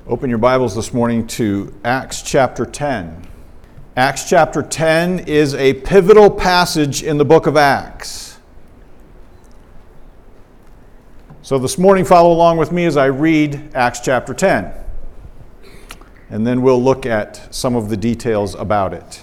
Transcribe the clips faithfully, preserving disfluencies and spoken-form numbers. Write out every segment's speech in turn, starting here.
Open your Bibles this morning to Acts chapter ten. Acts chapter ten is a pivotal passage in the book of Acts. So this morning, follow along with me as I read Acts chapter ten. And then we'll look at some of the details about it.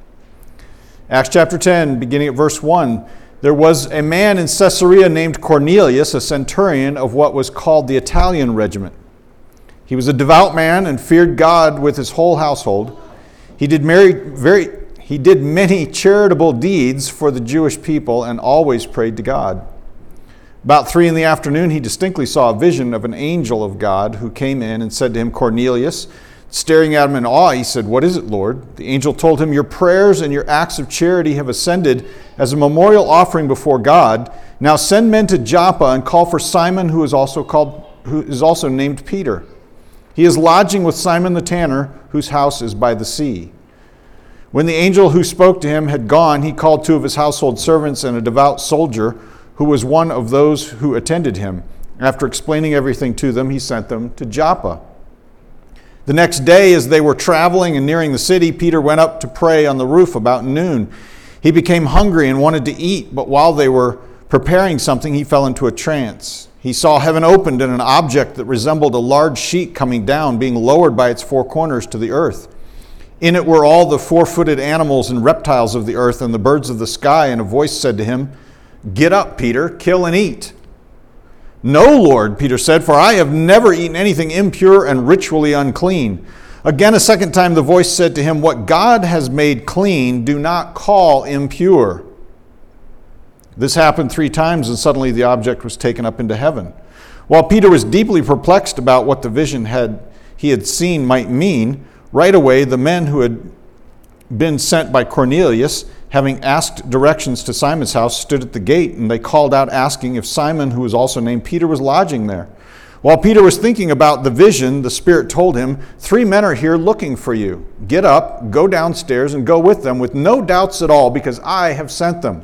Acts chapter ten, beginning at verse one. There was a man in Caesarea named Cornelius, a centurion of what was called the Italian regiment. He was a devout man and feared God with his whole household. He did very, very, he did many charitable deeds for the Jewish people and always prayed to God. About three in the afternoon, he distinctly saw a vision of an angel of God who came in and said to him, "Cornelius." Staring at him in awe, he said, "What is it, Lord?" The angel told him, "Your prayers and your acts of charity have ascended as a memorial offering before God. Now send men to Joppa and call for Simon, who is also called, who is also named Peter. He is lodging with Simon the tanner, whose house is by the sea." When the angel who spoke to him had gone, he called two of his household servants and a devout soldier who was one of those who attended him. After explaining everything to them, he sent them to Joppa. The next day, as they were traveling and nearing the city, Peter went up to pray on the roof about noon. He became hungry and wanted to eat, but while they were preparing something, he fell into a trance. He saw heaven opened and an object that resembled a large sheet coming down, being lowered by its four corners to the earth. In it were all the four-footed animals and reptiles of the earth and the birds of the sky, and a voice said to him, "Get up, Peter, kill and eat." "No, Lord," Peter said, "for I have never eaten anything impure and ritually unclean." Again, a second time, the voice said to him, "What God has made clean, do not call impure." This happened three times, and suddenly the object was taken up into heaven. While Peter was deeply perplexed about what the vision had he had seen might mean, right away the men who had been sent by Cornelius, having asked directions to Simon's house, stood at the gate, and they called out asking if Simon, who was also named Peter, was lodging there. While Peter was thinking about the vision, the Spirit told him, "Three men are here looking for you. Get up, go downstairs, and go with them with no doubts at all, because I have sent them."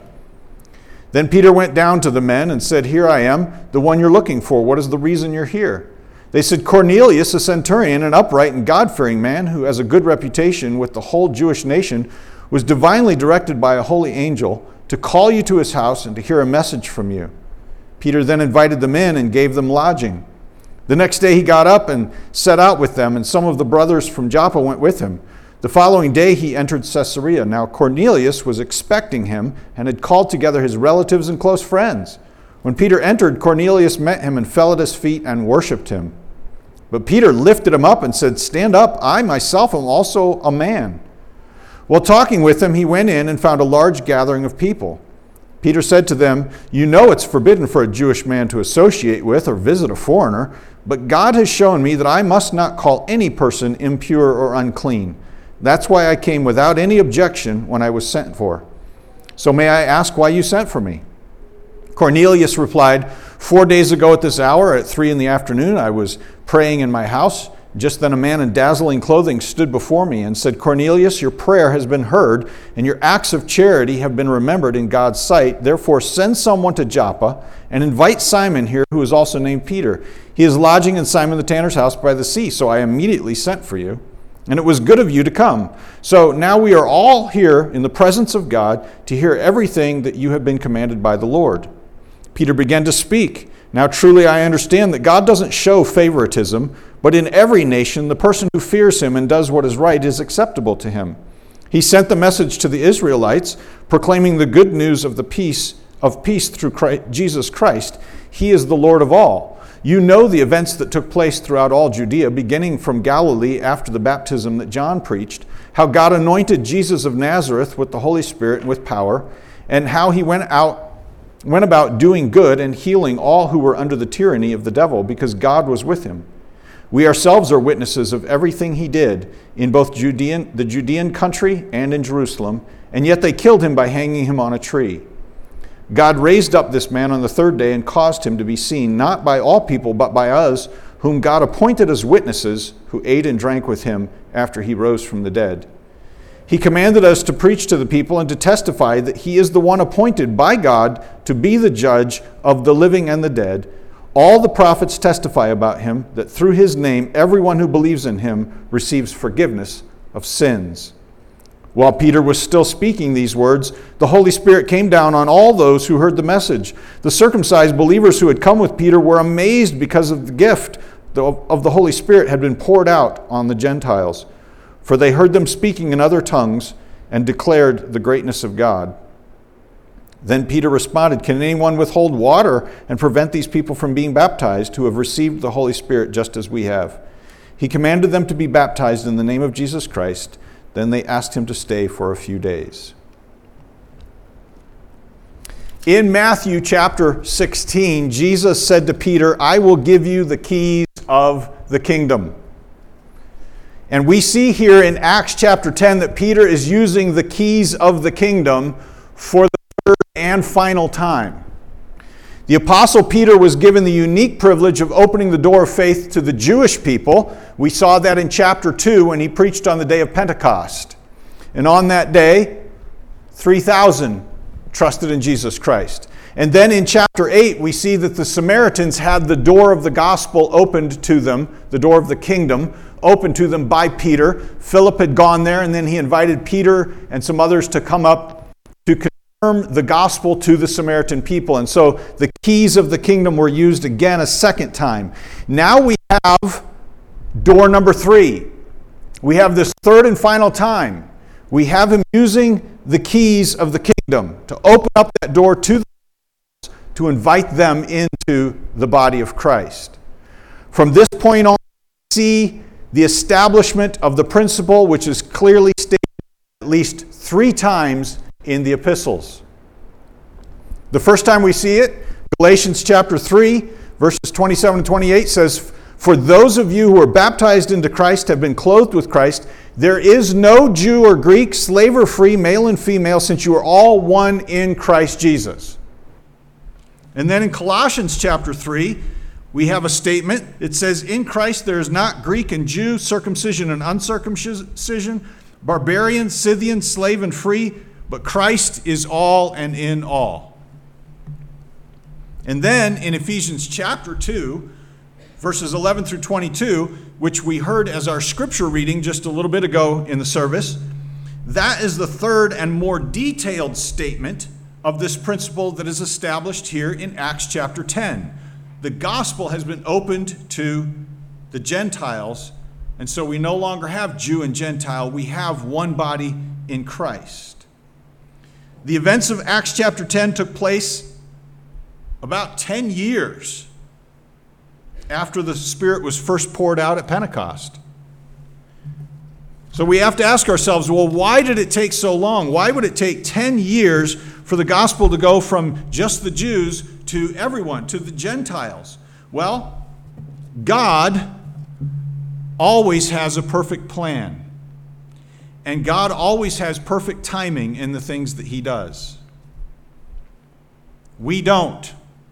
Then Peter went down to the men and said, "Here I am, the one you're looking for. What is the reason you're here?" They said, "Cornelius, a centurion, an upright and God-fearing man who has a good reputation with the whole Jewish nation, was divinely directed by a holy angel to call you to his house and to hear a message from you." Peter then invited them in and gave them lodging. The next day he got up and set out with them, and some of the brothers from Joppa went with him. The following day he entered Caesarea. Now Cornelius was expecting him and had called together his relatives and close friends. When Peter entered, Cornelius met him and fell at his feet and worshipped him. But Peter lifted him up and said, "Stand up, I myself am also a man." While talking with him, he went in and found a large gathering of people. Peter said to them, "You know it's forbidden for a Jewish man to associate with or visit a foreigner, but God has shown me that I must not call any person impure or unclean. That's why I came without any objection when I was sent for. So may I ask why you sent for me?" Cornelius replied, "Four days ago at this hour, at three in the afternoon, I was praying in my house. Just then a man in dazzling clothing stood before me and said, 'Cornelius, your prayer has been heard, and your acts of charity have been remembered in God's sight. Therefore send someone to Joppa and invite Simon here, who is also named Peter. He is lodging in Simon the tanner's house by the sea.' So I immediately sent for you, and it was good of you to come. So now we are all here in the presence of God to hear everything that you have been commanded by the Lord." Peter began to speak. "Now truly I understand that God doesn't show favoritism, but in every nation the person who fears him and does what is right is acceptable to him. He sent the message to the Israelites, proclaiming the good news of the peace of peace through Christ, Jesus Christ. He is the Lord of all. You know the events that took place throughout all Judea, beginning from Galilee after the baptism that John preached, how God anointed Jesus of Nazareth with the Holy Spirit and with power, and how he went out went about doing good and healing all who were under the tyranny of the devil, because God was with him. We ourselves are witnesses of everything he did in both Judean, the Judean country and in Jerusalem, and yet they killed him by hanging him on a tree. God raised up this man on the third day and caused him to be seen, not by all people, but by us, whom God appointed as witnesses, who ate and drank with him after he rose from the dead. He commanded us to preach to the people and to testify that he is the one appointed by God to be the judge of the living and the dead. All the prophets testify about him that through his name everyone who believes in him receives forgiveness of sins." While Peter was still speaking these words, the Holy Spirit came down on all those who heard the message. The circumcised believers who had come with Peter were amazed because of the gift of the Holy Spirit had been poured out on the Gentiles, for they heard them speaking in other tongues and declared the greatness of God. Then Peter responded, "Can anyone withhold water and prevent these people from being baptized who have received the Holy Spirit just as we have?" He commanded them to be baptized in the name of Jesus Christ. Then they asked him to stay for a few days. In Matthew chapter sixteen, Jesus said to Peter, "I will give you the keys of the kingdom." And we see here in Acts chapter ten that Peter is using the keys of the kingdom for the third and final time. The Apostle Peter was given the unique privilege of opening the door of faith to the Jewish people. We saw that in chapter two when he preached on the day of Pentecost. And on that day, three thousand trusted in Jesus Christ. And then in chapter eight, we see that the Samaritans had the door of the gospel opened to them, the door of the kingdom, opened to them by Peter. Philip had gone there, and then he invited Peter and some others to come up to confirm the gospel to the Samaritan people. And so the keys of the kingdom were used again a second time. Now we have door number three. We have this third and final time. We have him using the keys of the kingdom to open up that door to the to invite them into the body of Christ. From this point on, we see the establishment of the principle which is clearly stated at least three times in the epistles. The first time we see it, Galatians chapter three, verses twenty-seven and twenty-eight says, "For those of you who are baptized into Christ have been clothed with Christ. There is no Jew or Greek, slave or free, male and female, since you are all one in Christ Jesus." And then in Colossians chapter three, we have a statement. It says, "In Christ there is not Greek and Jew, circumcision and uncircumcision, barbarian, Scythian, slave and free, but Christ is all and in all." And then in Ephesians chapter two, verses eleven through twenty-two, which we heard as our scripture reading just a little bit ago in the service, that is the third and more detailed statement of this principle that is established here in Acts chapter ten. The gospel has been opened to the Gentiles, and so we no longer have Jew and Gentile. We have one body in Christ. The events of Acts chapter ten took place about ten years after the Spirit was first poured out at Pentecost. So we have to ask ourselves, well, why did it take so long? Why would it take ten years for the gospel to go from just the Jews to everyone, to the Gentiles? Well, God always has a perfect plan. And God always has perfect timing in the things that he does. We don't.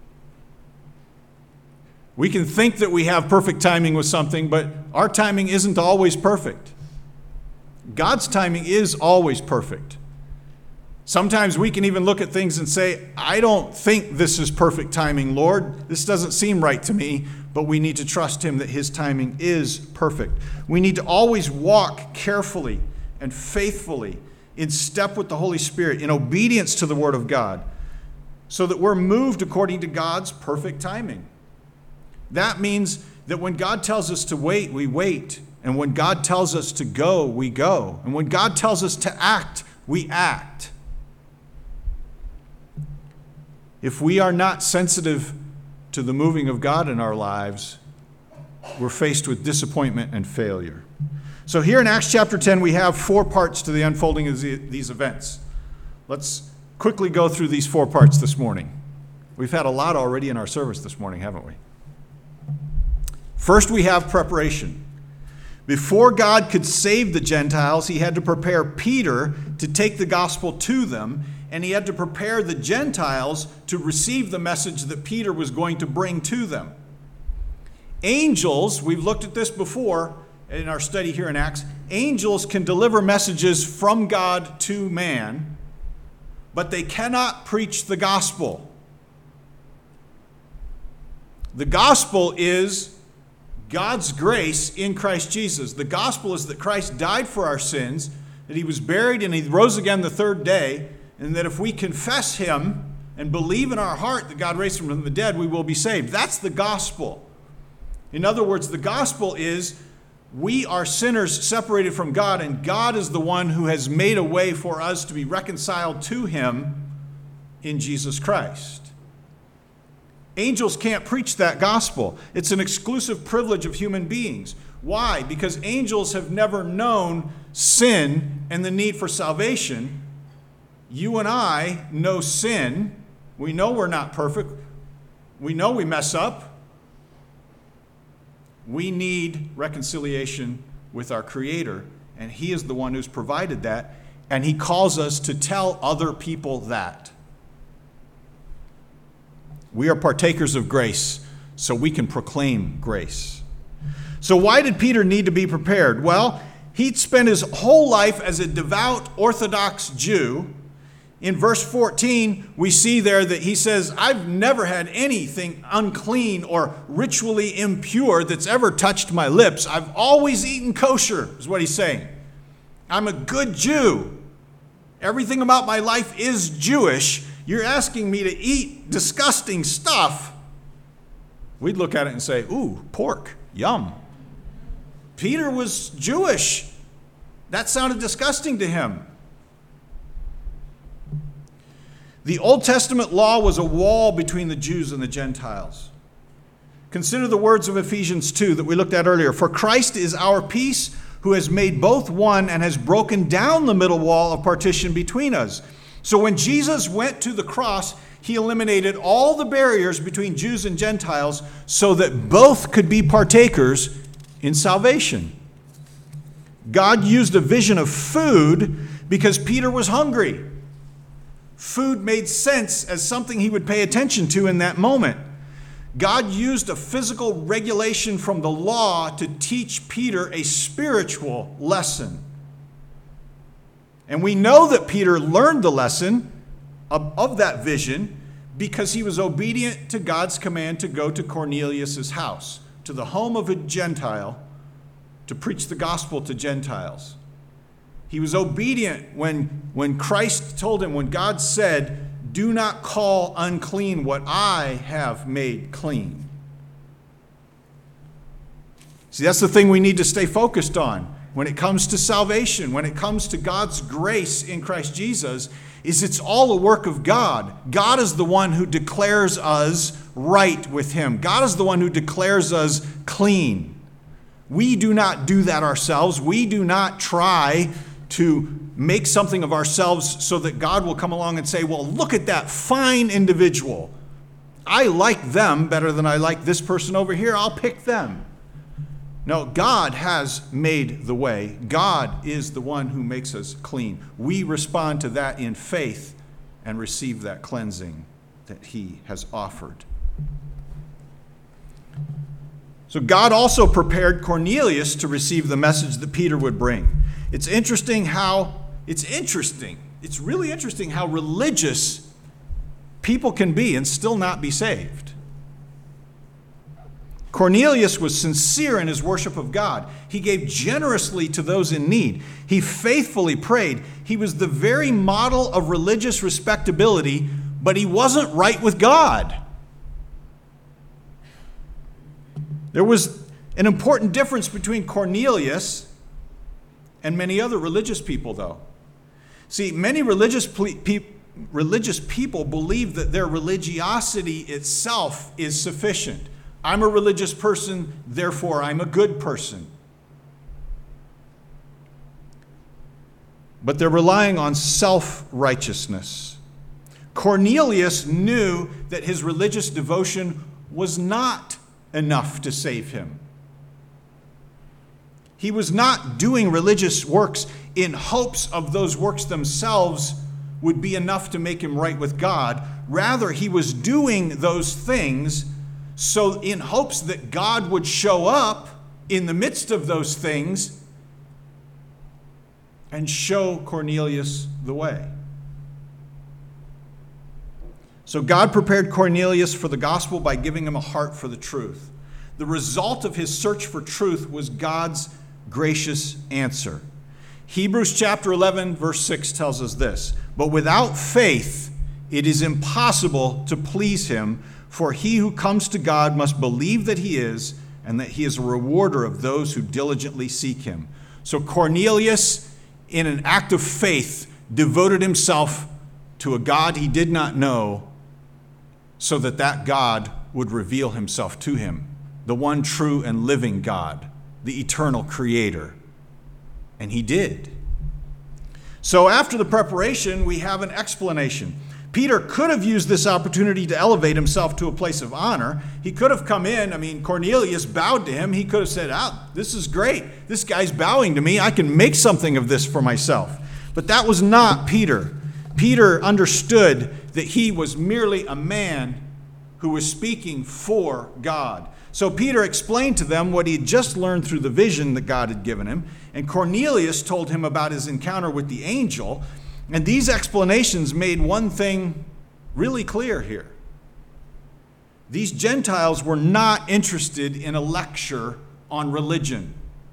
We can think that we have perfect timing with something, but our timing isn't always perfect. God's timing is always perfect. Sometimes we can even look at things and say, "I don't think this is perfect timing, Lord. This doesn't seem right to me," but we need to trust him that his timing is perfect. We need to always walk carefully and faithfully in step with the Holy Spirit, in obedience to the Word of God, so that we're moved according to God's perfect timing. That means that when God tells us to wait, we wait. And when God tells us to go, we go. And when God tells us to act, we act. If we are not sensitive to the moving of God in our lives, we're faced with disappointment and failure. So here in Acts chapter ten, we have four parts to the unfolding of these events. Let's quickly go through these four parts this morning. We've had a lot already in our service this morning, haven't we? First, we have preparation. Before God could save the Gentiles, he had to prepare Peter to take the gospel to them, and he had to prepare the Gentiles to receive the message that Peter was going to bring to them. Angels, we've looked at this before in our study here in Acts, angels can deliver messages from God to man, but they cannot preach the gospel. The gospel is God's grace in Christ Jesus. The gospel is that Christ died for our sins, that he was buried and he rose again the third day, and that if we confess him and believe in our heart that God raised him from the dead, we will be saved. That's the gospel. In other words, the gospel is we are sinners separated from God, and God is the one who has made a way for us to be reconciled to him in Jesus Christ. Angels can't preach that gospel. It's an exclusive privilege of human beings. Why? Because angels have never known sin and the need for salvation. You and I know sin. We know we're not perfect. We know we mess up. We need reconciliation with our Creator, and he is the one who's provided that, and he calls us to tell other people that. We are partakers of grace, so we can proclaim grace. So why did Peter need to be prepared? Well, he'd spent his whole life as a devout Orthodox Jew. In verse fourteen, we see there that he says, I've never had anything unclean or ritually impure that's ever touched my lips. I've always eaten kosher, is what he's saying. I'm a good Jew. Everything about my life is Jewish. You're asking me to eat disgusting stuff. We'd look at it and say, ooh, pork, yum. Peter was Jewish. That sounded disgusting to him. The Old Testament law was a wall between the Jews and the Gentiles. Consider the words of Ephesians two that we looked at earlier. For Christ is our peace, who has made both one and has broken down the middle wall of partition between us. So when Jesus went to the cross, he eliminated all the barriers between Jews and Gentiles so that both could be partakers in salvation. God used a vision of food because Peter was hungry. Food made sense as something he would pay attention to in that moment. God used a physical regulation from the law to teach Peter a spiritual lesson. And we know that Peter learned the lesson of, of that vision because he was obedient to God's command to go to Cornelius' house, to the home of a Gentile, to preach the gospel to Gentiles. He was obedient when, when Christ told him, when God said, do not call unclean what I have made clean. See, that's the thing we need to stay focused on when it comes to salvation, when it comes to God's grace in Christ Jesus, is it's all a work of God. God is the one who declares us right with him. God is the one who declares us clean. We do not do that ourselves. We do not try to make something of ourselves so that God will come along and say, well, look at that fine individual. I like them better than I like this person over here. I'll pick them. No, God has made the way. God is the one who makes us clean. We respond to that in faith and receive that cleansing that he has offered. So God also prepared Cornelius to receive the message that Peter would bring. It's interesting how, it's interesting, it's really interesting how religious people can be and still not be saved. Cornelius was sincere in his worship of God. He gave generously to those in need. He faithfully prayed. He was the very model of religious respectability, but he wasn't right with God. There was an important difference between Cornelius and many other religious people, though. See, many religious, ple- pe- religious people believe that their religiosity itself is sufficient. I'm a religious person, therefore I'm a good person. But they're relying on self-righteousness. Cornelius knew that his religious devotion was not enough to save him. He was not doing religious works in hopes of those works themselves would be enough to make him right with God. Rather, he was doing those things so in hopes that God would show up in the midst of those things and show Cornelius the way. So God prepared Cornelius for the gospel by giving him a heart for the truth. The result of his search for truth was God's gracious answer. Hebrews chapter eleven, verse six tells us this: "But without faith it is impossible to please him, for he who comes to God must believe that he is, and that he is a rewarder of those who diligently seek him." So Cornelius, in an act of faith, devoted himself to a God he did not know, so that that God would reveal himself to him, the one true and living God, the eternal creator. And he did. So after the preparation, we have an explanation. Peter could have used this opportunity to elevate himself to a place of honor. He could have come in. I mean, Cornelius bowed to him. He could have said, ah, this is great. This guy's bowing to me. I can make something of this for myself. But that was not Peter. Peter understood that he was merely a man who was speaking for God. So Peter explained to them what he had just learned through the vision that God had given him, and Cornelius told him about his encounter with the angel, and these explanations made one thing really clear here. These Gentiles were not interested in a lecture on religion.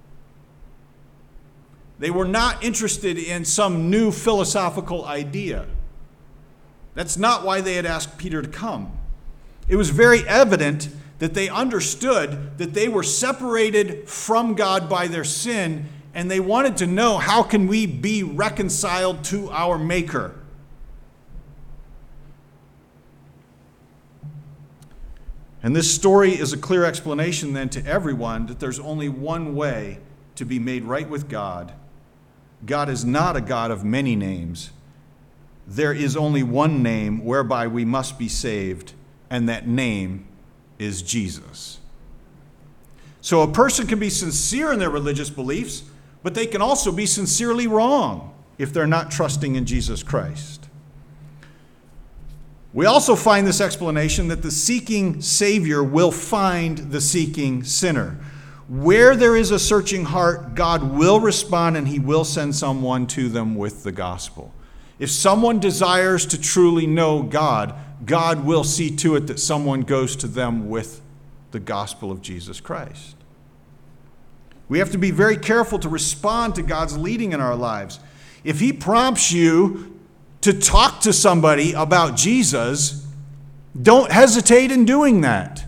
They were not interested in some new philosophical idea. That's not why they had asked Peter to come. It was very evident that they understood that they were separated from God by their sin, and they wanted to know, how can we be reconciled to our Maker? And this story is a clear explanation then to everyone that there's only one way to be made right with God. God is not a God of many names. There is only one name whereby we must be saved, and that name is Jesus. So a person can be sincere in their religious beliefs, but they can also be sincerely wrong if they're not trusting in Jesus Christ. We also find this explanation that the seeking Savior will find the seeking sinner. Where there is a searching heart, God will respond, and he will send someone to them with the gospel. If someone desires to truly know God, God will see to it that someone goes to them with the gospel of Jesus Christ. We have to be very careful to respond to God's leading in our lives. If he prompts you to talk to somebody about Jesus, don't hesitate in doing that.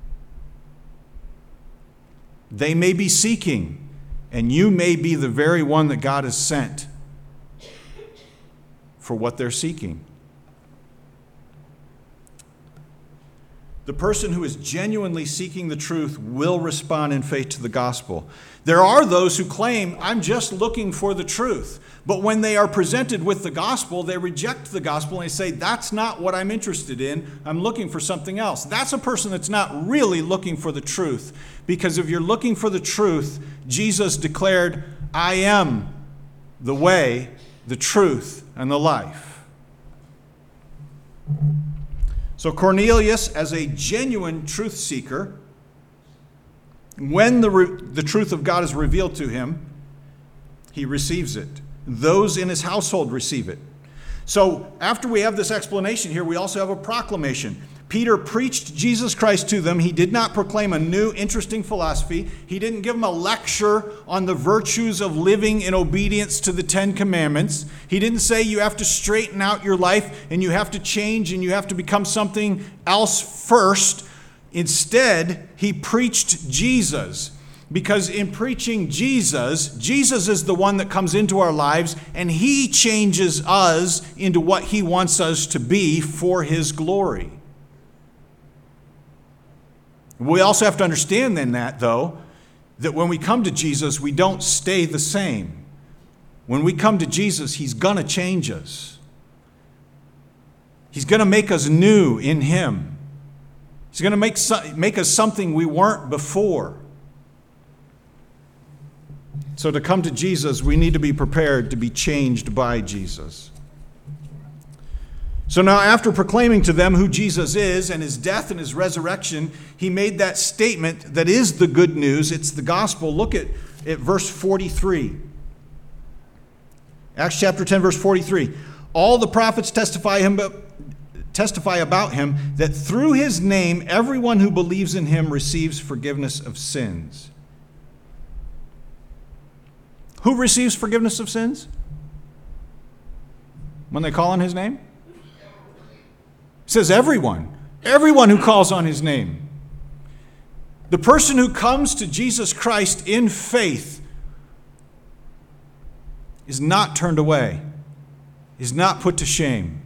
They may be seeking, and you may be the very one that God has sent for what they're seeking. The person who is genuinely seeking the truth will respond in faith to the gospel. There are those who claim, I'm just looking for the truth. But when they are presented with the gospel, they reject the gospel and they say, that's not what I'm interested in. I'm looking for something else. That's a person that's not really looking for the truth. Because if you're looking for the truth, Jesus declared, I am the way, the truth, and the life. So Cornelius, as a genuine truth seeker, when the, re- the truth of God is revealed to him, he receives it. Those in his household receive it. So after we have this explanation here, we also have a proclamation. Peter preached Jesus Christ to them. He did not proclaim a new, interesting philosophy. He didn't give them a lecture on the virtues of living in obedience to the Ten Commandments. He didn't say you have to straighten out your life and you have to change and you have to become something else first. Instead, he preached Jesus. Because in preaching Jesus, Jesus is the one that comes into our lives and he changes us into what he wants us to be for his glory. We also have to understand then that, though, that when we come to Jesus, we don't stay the same. When we come to Jesus, he's going to change us. He's going to make us new in him. He's going to make, make us something we weren't before. So to come to Jesus, we need to be prepared to be changed by Jesus. So now, after proclaiming to them who Jesus is and his death and his resurrection, he made that statement that is the good news. It's the gospel. Look at, at verse forty-three. Acts chapter ten, verse forty-three. All the prophets testify him, testify about him that through his name everyone who believes in him receives forgiveness of sins. Who receives forgiveness of sins? When they call on his name? It says everyone. Everyone who calls on his name. The person who comes to Jesus Christ in faith is not turned away, is not put to shame.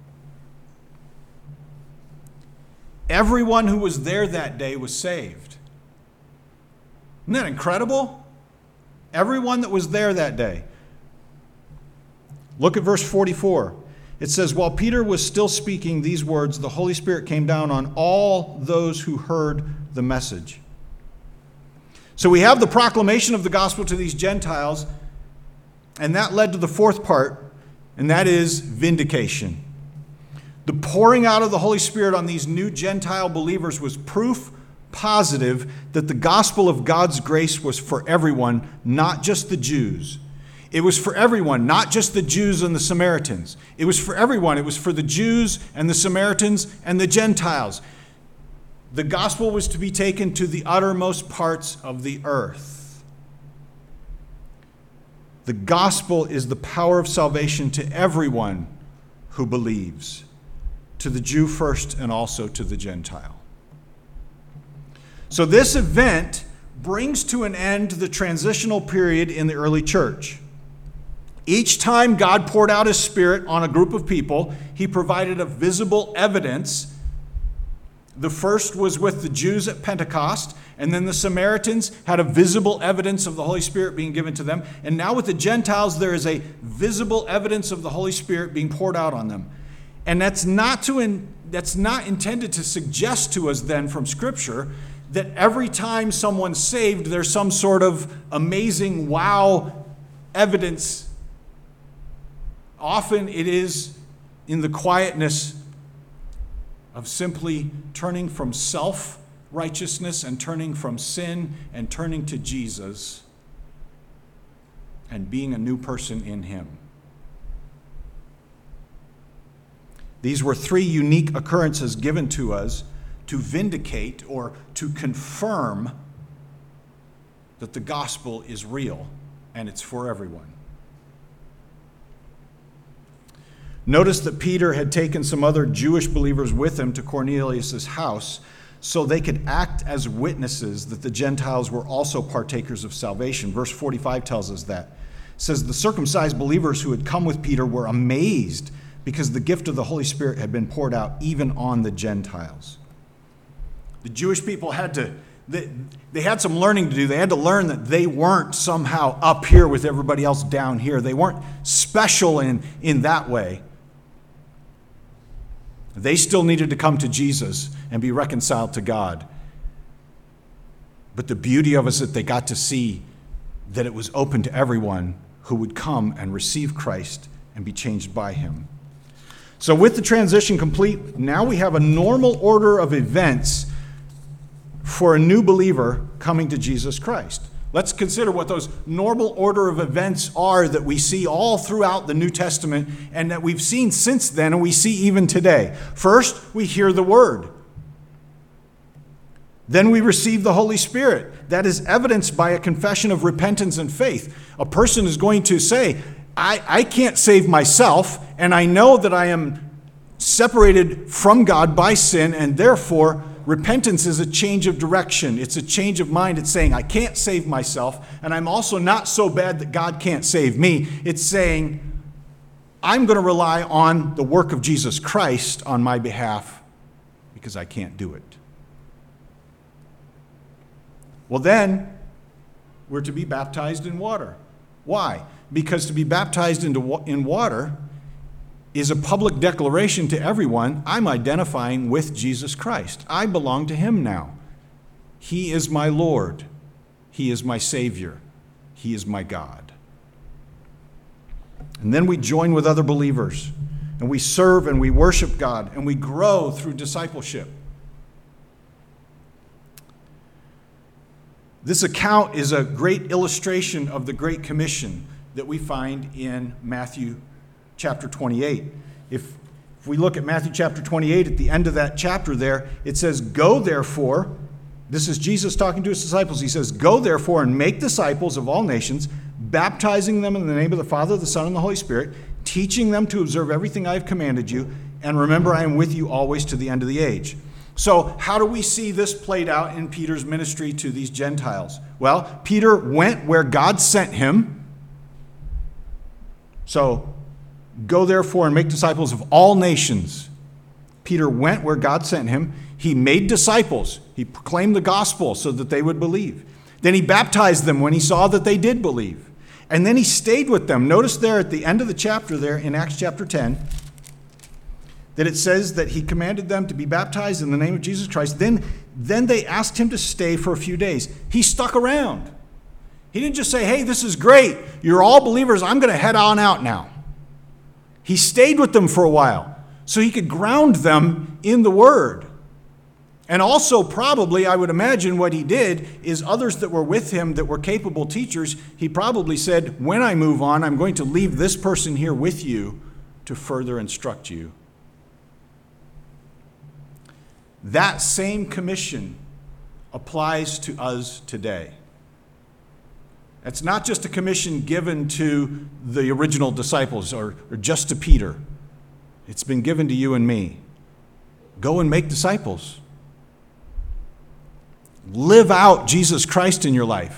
Everyone who was there that day was saved. Isn't that incredible? Everyone that was there that day. Look at verse forty-four. It says, while Peter was still speaking these words, the Holy Spirit came down on all those who heard the message. So we have the proclamation of the gospel to these Gentiles, and that led to the fourth part, and that is vindication. The pouring out of the Holy Spirit on these new Gentile believers was proof positive that the gospel of God's grace was for everyone, not just the Jews. It was for everyone, not just the Jews and the Samaritans. It was for everyone. It was for the Jews and the Samaritans and the Gentiles. The gospel was to be taken to the uttermost parts of the earth. The gospel is the power of salvation to everyone who believes, to the Jew first and also to the Gentile. So this event brings to an end the transitional period in the early church. Each time God poured out his Spirit on a group of people, he provided a visible evidence. The first was with the Jews at Pentecost, and then the Samaritans had a visible evidence of the Holy Spirit being given to them. And now with the Gentiles, there is a visible evidence of the Holy Spirit being poured out on them. And that's not to in, that's not intended to suggest to us then from Scripture that every time someone's saved, there's some sort of amazing wow evidence. Often it is in the quietness of simply turning from self-righteousness and turning from sin and turning to Jesus and being a new person in him. These were three unique occurrences given to us to vindicate or to confirm that the gospel is real and it's for everyone. Notice that Peter had taken some other Jewish believers with him to Cornelius' house so they could act as witnesses that the Gentiles were also partakers of salvation. Verse forty-five tells us that. It says, the circumcised believers who had come with Peter were amazed because the gift of the Holy Spirit had been poured out even on the Gentiles. The Jewish people had to, they, they had some learning to do. They had to learn that they weren't somehow up here with everybody else down here. They weren't special in, in that way. They still needed to come to Jesus and be reconciled to God. But the beauty of it is that they got to see that it was open to everyone who would come and receive Christ and be changed by him. So with the transition complete, now we have a normal order of events for a new believer coming to Jesus Christ. Let's consider what those normal order of events are that we see all throughout the New Testament and that we've seen since then and we see even today. First, we hear the word. Then we receive the Holy Spirit. That is evidenced by a confession of repentance and faith. A person is going to say, I, I can't save myself, and I know that I am separated from God by sin, and therefore repentance is a change of direction. It's a change of mind. It's saying, I can't save myself, and I'm also not so bad that God can't save me. It's saying, I'm going to rely on the work of Jesus Christ on my behalf because I can't do it. Well, then, we're to be baptized in water. Why? Because to be baptized into, in water is a public declaration to everyone, I'm identifying with Jesus Christ. I belong to him now. He is my Lord. He is my Savior. He is my God. And then we join with other believers, and we serve and we worship God, and we grow through discipleship. This account is a great illustration of the Great Commission that we find in Matthew chapter twenty-eight. If, If we look at Matthew chapter twenty-eight, at the end of that chapter there, it says, "Go therefore," this is Jesus talking to his disciples. He says, "Go therefore and make disciples of all nations, baptizing them in the name of the Father, the Son, and the Holy Spirit, teaching them to observe everything I have commanded you, and remember I am with you always to the end of the age." So how do we see this played out in Peter's ministry to these Gentiles? Well, Peter went where God sent him. So, go therefore and make disciples of all nations. Peter went where God sent him. He made disciples. He proclaimed the gospel so that they would believe. Then he baptized them when he saw that they did believe. And then he stayed with them. Notice there at the end of the chapter there in Acts chapter ten, that it says that he commanded them to be baptized in the name of Jesus Christ. Then, then they asked him to stay for a few days. He stuck around. He didn't just say, "Hey, this is great. You're all believers. I'm going to head on out now." He stayed with them for a while so he could ground them in the word. And also probably, I would imagine what he did is others that were with him that were capable teachers, he probably said, "When I move on, I'm going to leave this person here with you to further instruct you." That same commission applies to us today. It's not just a commission given to the original disciples or, or just to Peter. It's been given to you and me. Go and make disciples. Live out Jesus Christ in your life.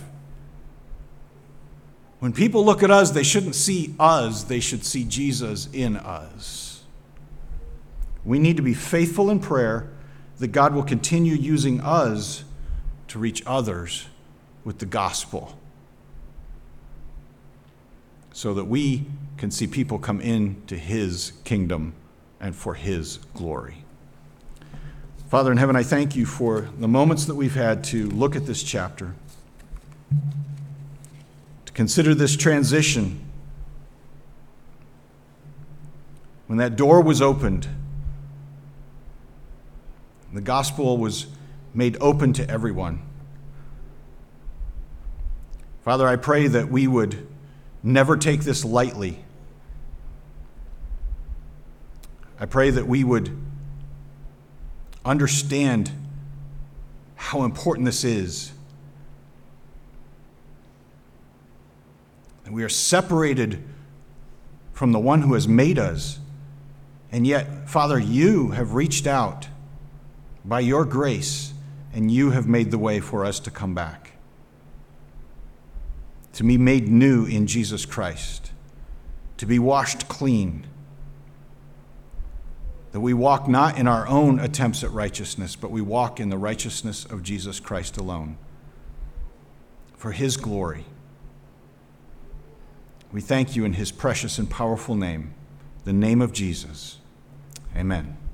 When people look at us, they shouldn't see us. They should see Jesus in us. We need to be faithful in prayer that God will continue using us to reach others with the gospel, so that we can see people come into his kingdom and for his glory. Father in heaven, I thank you for the moments that we've had to look at this chapter, to consider this transition. When that door was opened, the gospel was made open to everyone. Father, I pray that we would never take this lightly. I pray that we would understand how important this is. That we are separated from the one who has made us. And yet, Father, you have reached out by your grace, and you have made the way for us to come back, to be made new in Jesus Christ, to be washed clean, that we walk not in our own attempts at righteousness, but we walk in the righteousness of Jesus Christ alone, for his glory. We thank you in his precious and powerful name, the name of Jesus. Amen.